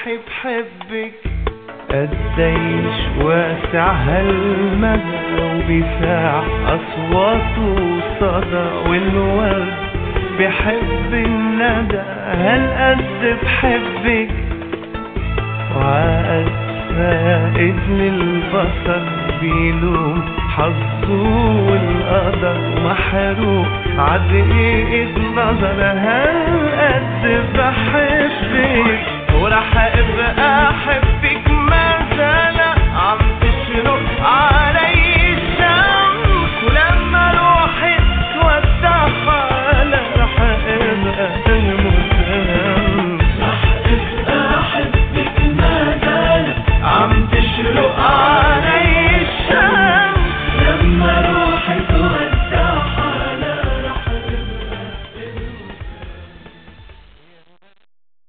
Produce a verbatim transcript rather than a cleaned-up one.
روحي بحبك قديش واسع هالمدى وبيساع أصوات وصدى والورد بحب الندى هالقد بحبك وعقد فائد من البصر بيلوم حظه والقدر محروق عدقيقة نظر هالقد بحبك